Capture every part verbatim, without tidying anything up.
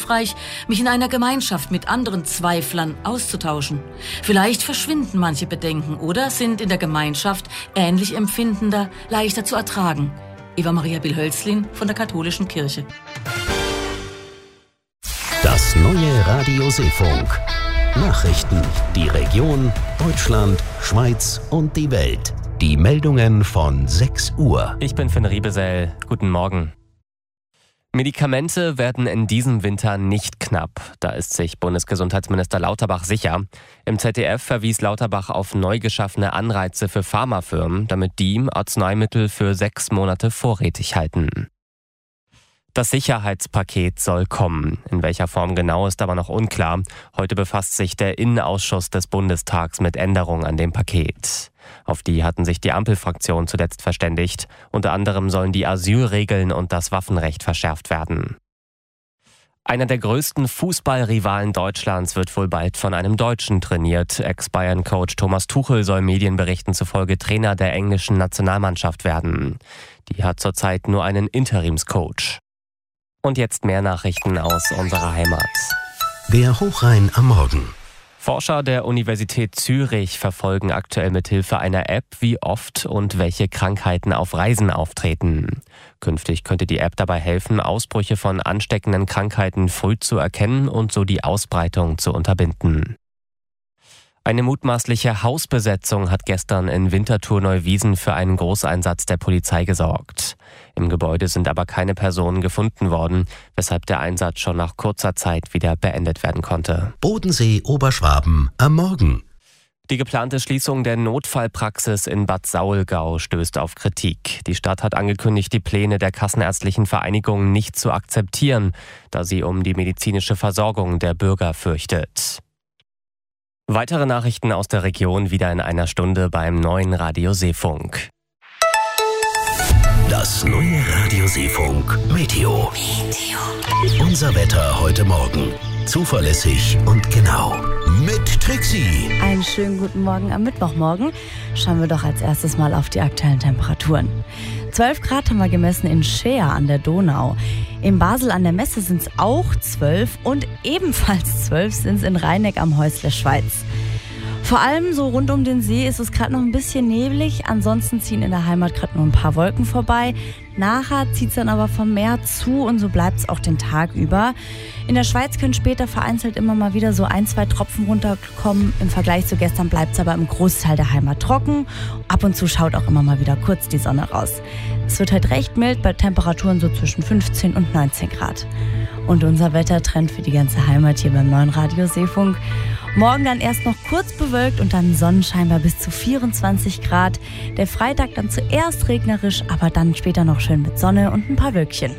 hilfreich, mich in einer Gemeinschaft mit anderen Zweiflern auszutauschen. Vielleicht verschwinden manche Bedenken oder sind in der Gemeinschaft ähnlich empfindender, leichter zu ertragen. Eva Maria Bill-Hölzlin von der Katholischen Kirche. Das neue Radio Seefunk. Nachrichten, die Region, Deutschland, Schweiz und die Welt. Die Meldungen von sechs Uhr. Ich bin Finn Riebesell. Guten Morgen. Medikamente werden in diesem Winter nicht knapp. Da ist sich Bundesgesundheitsminister Lauterbach sicher. Im Z D F verwies Lauterbach auf neu geschaffene Anreize für Pharmafirmen, damit die Arzneimittel für sechs Monate vorrätig halten. Das Sicherheitspaket soll kommen. In welcher Form genau ist aber noch unklar. Heute befasst sich der Innenausschuss des Bundestags mit Änderungen an dem Paket. Auf die hatten sich die Ampelfraktionen zuletzt verständigt. Unter anderem sollen die Asylregeln und das Waffenrecht verschärft werden. Einer der größten Fußballrivalen Deutschlands wird wohl bald von einem Deutschen trainiert. Ex-Bayern-Coach Thomas Tuchel soll Medienberichten zufolge Trainer der englischen Nationalmannschaft werden. Die hat zurzeit nur einen Interimscoach. Und jetzt mehr Nachrichten aus unserer Heimat. Der Hochrhein am Morgen. Forscher der Universität Zürich verfolgen aktuell mit Hilfe einer App, wie oft und welche Krankheiten auf Reisen auftreten. Künftig könnte die App dabei helfen, Ausbrüche von ansteckenden Krankheiten früh zu erkennen und so die Ausbreitung zu unterbinden. Eine mutmaßliche Hausbesetzung hat gestern in Winterthur-Neuwiesen für einen Großeinsatz der Polizei gesorgt. Im Gebäude sind aber keine Personen gefunden worden, weshalb der Einsatz schon nach kurzer Zeit wieder beendet werden konnte. Bodensee, Oberschwaben am Morgen. Die geplante Schließung der Notfallpraxis in Bad Saulgau stößt auf Kritik. Die Stadt hat angekündigt, die Pläne der Kassenärztlichen Vereinigung nicht zu akzeptieren, da sie um die medizinische Versorgung der Bürger fürchtet. Weitere Nachrichten aus der Region wieder in einer Stunde beim neuen Radio Seefunk. Das neue Radio Seefunk Meteo. Meteo. Unser Wetter heute Morgen. Zuverlässig und genau. Mit Trixie. Einen schönen guten Morgen am Mittwochmorgen. Schauen wir doch als erstes mal auf die aktuellen Temperaturen. zwölf Grad haben wir gemessen in Scheer an der Donau. In Basel an der Messe sind es auch zwölf und ebenfalls zwölf sind es in Rheineck am Häusle Schweiz. Vor allem so rund um den See ist es gerade noch ein bisschen neblig. Ansonsten ziehen in der Heimat gerade nur ein paar Wolken vorbei. Nachher zieht es dann aber vom Meer zu und so bleibt es auch den Tag über. In der Schweiz können später vereinzelt immer mal wieder so ein, zwei Tropfen runterkommen. Im Vergleich zu gestern bleibt es aber im Großteil der Heimat trocken. Ab und zu schaut auch immer mal wieder kurz die Sonne raus. Es wird halt recht mild bei Temperaturen so zwischen fünfzehn und neunzehn Grad. Und unser Wettertrend für die ganze Heimat hier beim neuen Radio Seefunk. Morgen dann erst noch kurz bewölkt und dann Sonnenschein bei bis zu vierundzwanzig Grad. Der Freitag dann zuerst regnerisch, aber dann später noch schön mit Sonne und ein paar Wölkchen.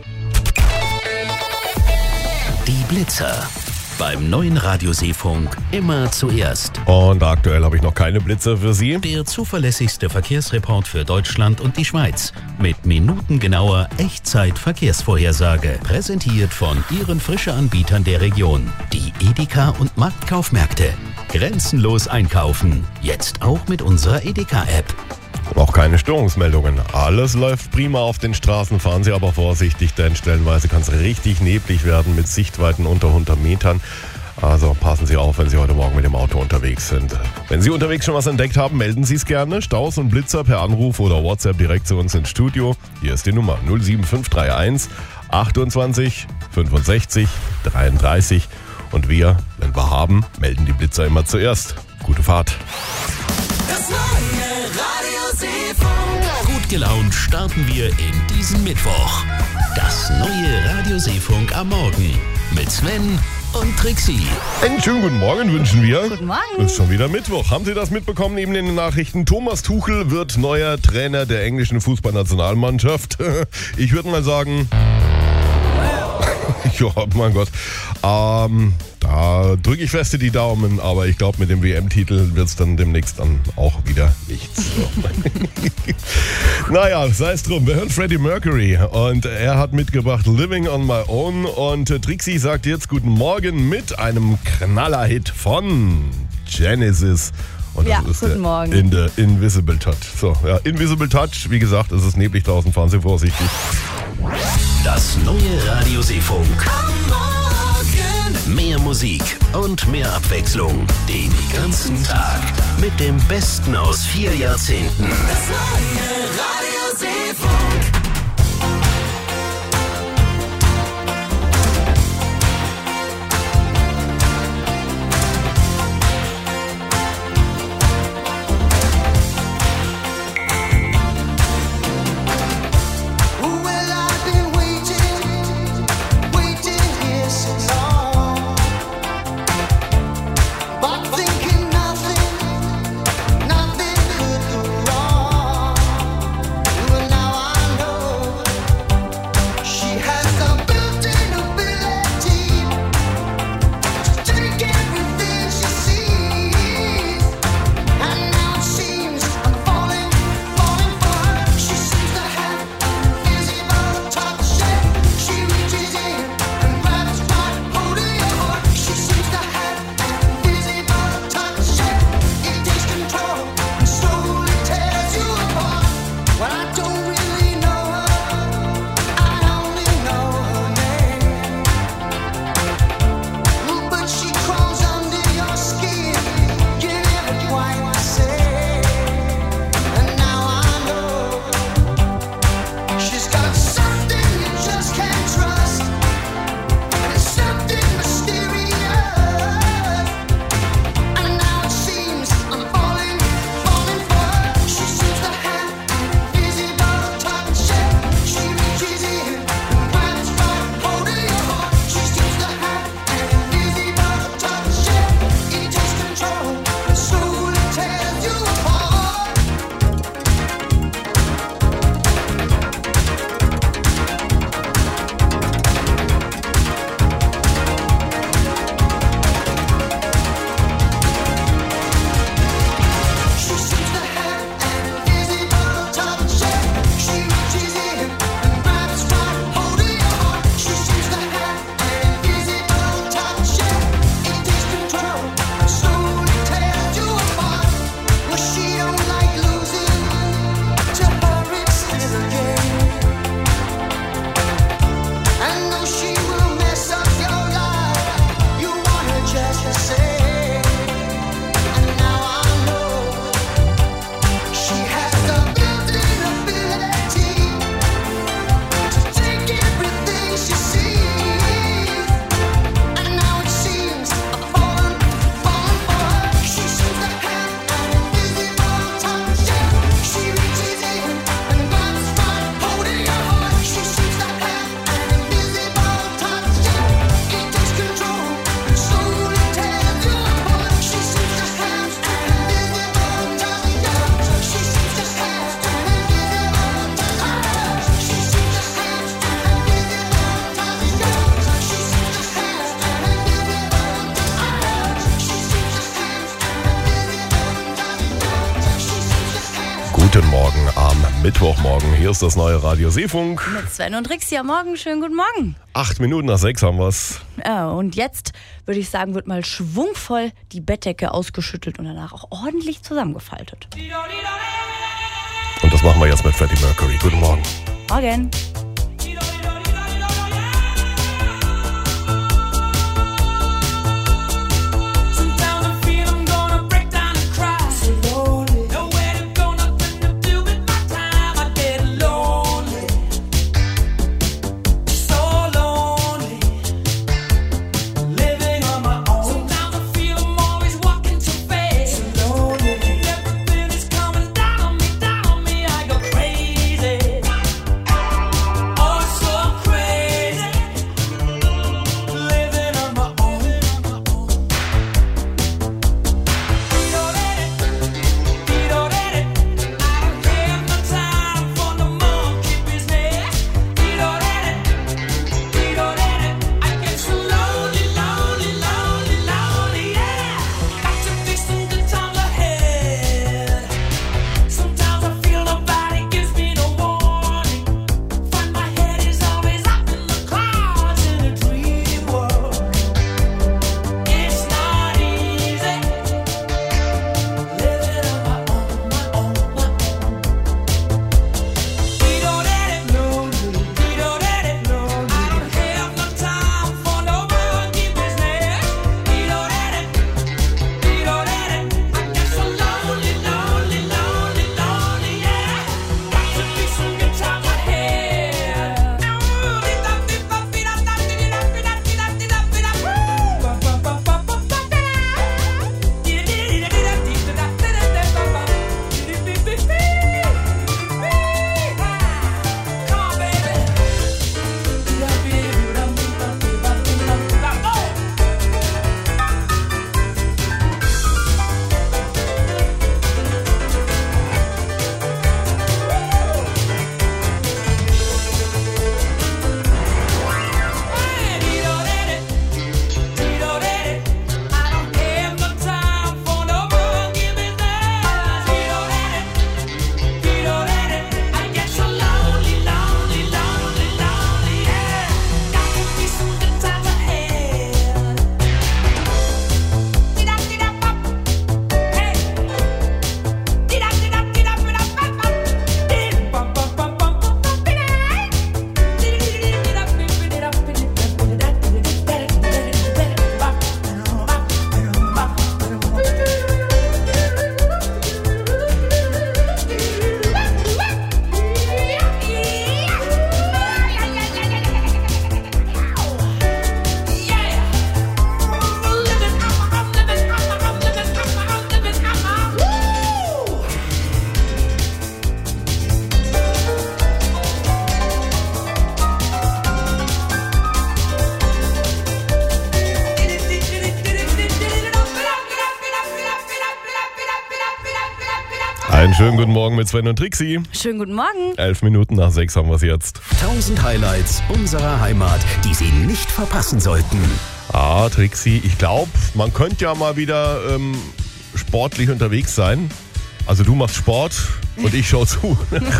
Die Blitzer. Beim neuen Radio Seefunk immer zuerst. Und aktuell habe ich noch keine Blitzer für Sie. Der zuverlässigste Verkehrsreport für Deutschland und die Schweiz. Mit minutengenauer Echtzeit-Verkehrsvorhersage. Präsentiert von Ihren Frische-Anbietern der Region. Die Edeka und Marktkaufmärkte. Grenzenlos einkaufen. Jetzt auch mit unserer Edeka-App. Auch keine Störungsmeldungen. Alles läuft prima auf den Straßen. Fahren Sie aber vorsichtig, denn stellenweise kann es richtig neblig werden mit Sichtweiten unter hundert Metern. Also passen Sie auf, wenn Sie heute Morgen mit dem Auto unterwegs sind. Wenn Sie unterwegs schon was entdeckt haben, melden Sie es gerne. Staus und Blitzer per Anruf oder WhatsApp direkt zu uns ins Studio. Hier ist die Nummer null sieben fünf drei eins achtundzwanzig fünfundsechzig dreiunddreißig. Und wir, wenn wir haben, melden die Blitzer immer zuerst. Gute Fahrt. Das neue Radio Seefunk. Gut gelaunt starten wir in diesen Mittwoch. Das neue Radio Seefunk am Morgen. Mit Sven und Trixie. Einen schönen guten Morgen wünschen wir. Guten Morgen. Es ist schon wieder Mittwoch. Haben Sie das mitbekommen neben den Nachrichten? Thomas Tuchel wird neuer Trainer der englischen Fußballnationalmannschaft. Ich würde mal sagen... Ja, mein Gott. Ähm, da drücke ich feste die Daumen, aber ich glaube, mit dem W M-Titel wird es dann demnächst dann auch wieder nichts. So. Naja, sei es drum. Wir hören Freddie Mercury und er hat mitgebracht Living on My Own und äh, Trixie sagt jetzt guten Morgen mit einem Knallerhit von Genesis. Und das ja, ist guten der Morgen. In the Invisible Touch. So, ja, Invisible Touch, wie gesagt, es ist neblig draußen, fahren Sie vorsichtig. Das neue Radio Seefunk. Am Morgen. Musik und mehr Abwechslung. Den ganzen Tag mit dem Besten aus vier Jahrzehnten. Das neue Radio Seefunk. Guten Morgen am Mittwochmorgen. Hier ist das neue Radio Seefunk. Mit Sven und Rix hier. Morgen, schönen guten Morgen. Acht Minuten nach sechs haben wir's. Ja, und jetzt würde ich sagen, wird mal schwungvoll die Bettdecke ausgeschüttelt und danach auch ordentlich zusammengefaltet. Und das machen wir jetzt mit Freddie Mercury. Guten Morgen. Morgen. Crazy. Einen schönen guten Morgen mit Sven und Trixie. Schönen guten Morgen. Elf Minuten nach sechs haben wir es jetzt. tausend Highlights unserer Heimat, die Sie nicht verpassen sollten. Ah, Trixie, ich glaube, man könnte ja mal wieder ähm, sportlich unterwegs sein. Also du machst Sport und ich schaue zu.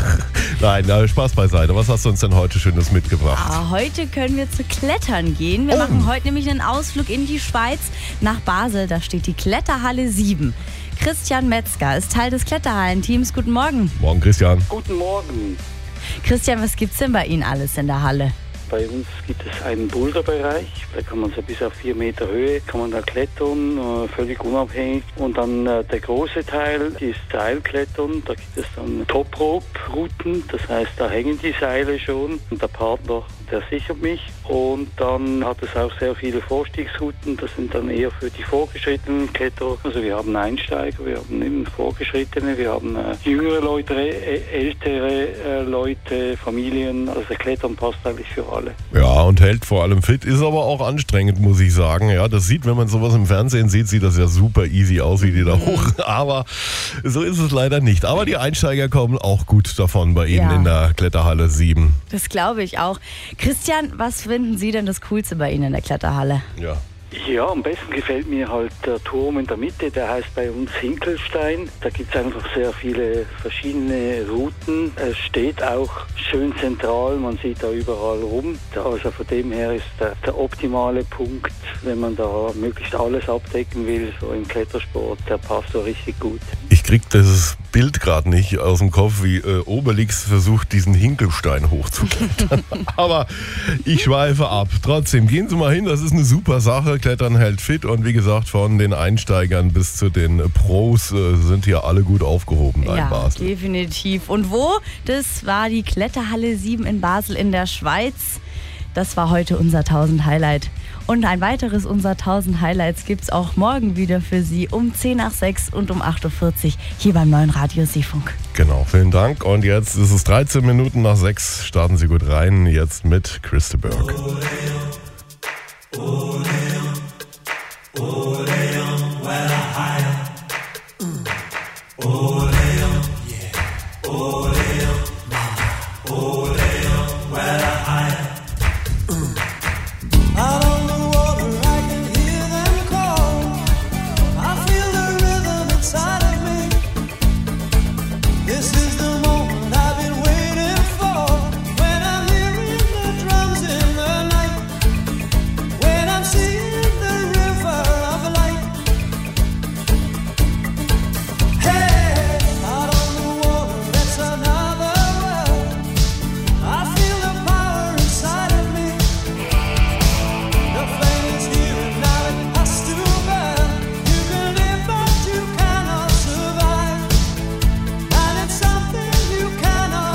Nein, na, Spaß beiseite. Was hast du uns denn heute Schönes mitgebracht? Ah, heute können wir zu Klettern gehen. Wir Oh. machen heute nämlich einen Ausflug in die Schweiz nach Basel. Da steht die Kletterhalle sieben. Christian Metzger ist Teil des Kletterhallenteams. Guten Morgen. Morgen, Christian. Guten Morgen. Christian, was gibt's denn bei Ihnen alles in der Halle? Bei uns gibt es einen Boulderbereich, da kann man so bis auf vier Meter Höhe, kann man da klettern, äh, völlig unabhängig. Und dann äh, der große Teil ist Seilklettern, da gibt es dann Top-Rope-Routen, das heißt, da hängen die Seile schon und der Partner, der sichert mich. Und dann hat es auch sehr viele Vorstiegsrouten, das sind dann eher für die vorgeschrittenen Kletterer. Also wir haben Einsteiger, wir haben eben Vorgeschrittene, wir haben äh, jüngere Leute, äh, ältere äh, Leute, Familien, also Klettern passt eigentlich für alle. Ja, und hält vor allem fit, ist aber auch anstrengend, muss ich sagen. Ja, das sieht, wenn man sowas im Fernsehen sieht, sieht das ja super easy aus, wie die da hoch. Aber so ist es leider nicht. Aber die Einsteiger kommen auch gut davon bei Ihnen Ja. in der Kletterhalle sieben. Das glaube ich auch. Christian, was finden Sie denn das Coolste bei Ihnen in der Kletterhalle? Ja. Ja, am besten gefällt mir halt der Turm in der Mitte, der heißt bei uns Hinkelstein. Da gibt es einfach sehr viele verschiedene Routen. Es steht auch schön zentral, man sieht da überall rum. Also von dem her ist der, der optimale Punkt, wenn man da möglichst alles abdecken will, so im Klettersport, der passt so richtig gut. Ich krieg dieses Bild gerade nicht aus dem Kopf, wie äh, Obelix versucht, diesen Hinkelstein hochzuklettern. Aber ich schweife ab. Trotzdem, gehen Sie mal hin, das ist eine super Sache. Klettern hält fit und wie gesagt, von den Einsteigern bis zu den Pros äh, sind hier alle gut aufgehoben da in Ja, Basel. definitiv. Und wo? Das war die Kletterhalle sieben in Basel in der Schweiz. Das war heute unser tausend Highlight. Und ein weiteres unser tausend Highlights gibt es auch morgen wieder für Sie um zehn nach sechs und um acht Uhr vierzig hier beim neuen Radio Seefunk. Genau, vielen Dank. Und jetzt ist es dreizehn Minuten nach sechs. Starten Sie gut rein. Jetzt mit Christa Burke.